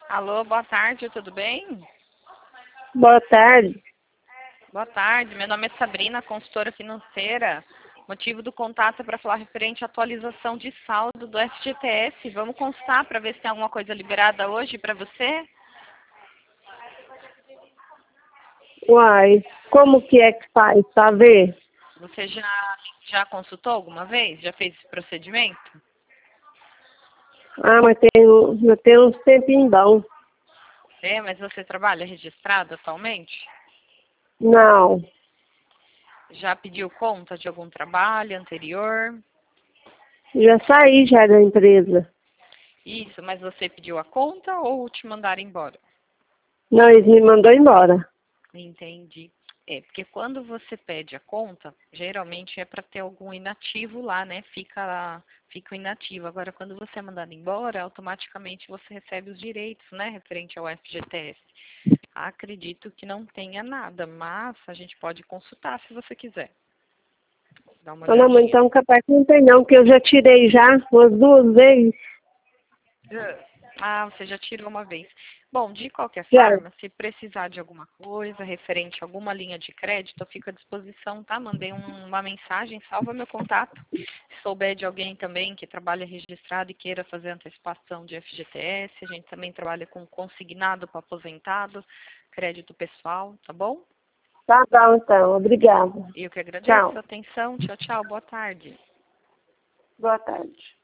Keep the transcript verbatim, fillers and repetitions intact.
Alô, boa tarde, tudo bem? Boa tarde. Boa tarde, meu nome é Sabrina, consultora financeira. Motivo do contato é para falar referente à atualização de saldo do F G T S. Vamos constar para ver se tem alguma coisa liberada hoje para você? Uai, como que é que faz, pra ver? Você já, já consultou alguma vez? Já fez esse procedimento? Ah, mas tem, um- eu tenho uns tempinhos bom. É, mas você trabalha registrado atualmente? Não, Já pediu conta de algum trabalho anterior? já saí já da empresa. Isso, mas você pediu a conta ou te mandaram embora? Não, eles me mandou embora. Entendi. É, porque quando você pede a conta, geralmente é para ter algum inativo lá, né? Fica, fica inativo. Agora, quando você é mandado embora, automaticamente você recebe os direitos, né? Referente ao F G T S. Acredito que não tenha nada, mas a gente pode consultar se você quiser. Dá uma Ah, não, mas olhadinha. então capaz que não tem não, que eu já tirei já umas duas vezes. Ah, você já tirou uma vez. Bom, de qualquer Já. forma, se precisar de alguma coisa referente a alguma linha de crédito, eu fico à disposição, tá? Mandei um- uma mensagem, salva meu contato. Se souber de alguém também que trabalha registrado e queira fazer antecipação de F G T S, a gente também trabalha com consignado para aposentado, crédito pessoal, tá bom? Tá bom então, obrigada. Eu que agradeço a Tchau. sua atenção. Tchau, tchau. Boa tarde. Boa tarde.